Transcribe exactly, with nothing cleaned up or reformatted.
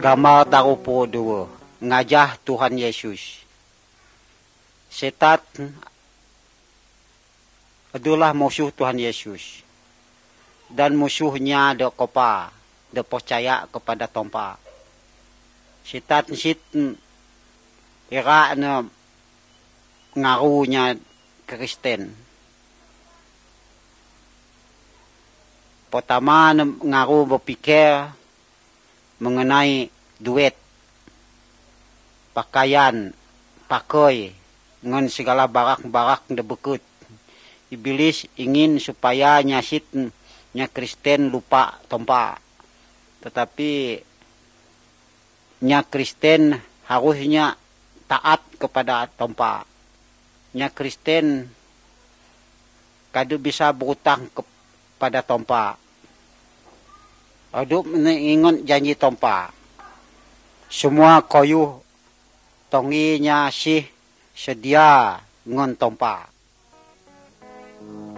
Gambar tarupo dua. Ngajah Tuhan Yesus. Setan adalah musuh Tuhan Yesus. Dan musuhnya ada kopa. Dia percaya kepada tompa. Setan sitan ira na ngaruhnya Kristen. Pertama ngaruh berpikir mengenai duit, pakaian, pakai, dengan segala barak-barak yang bekut. Iblis ingin supaya nyasit nya Kristen lupa tompa. Tetapi nya Kristen harusnya taat kepada tompa. Nya Kristen kadu bisa berutang kepada tompa. Aduk mengingat janji tompa. Semua koyu tonginya sih sedia ngon tompa.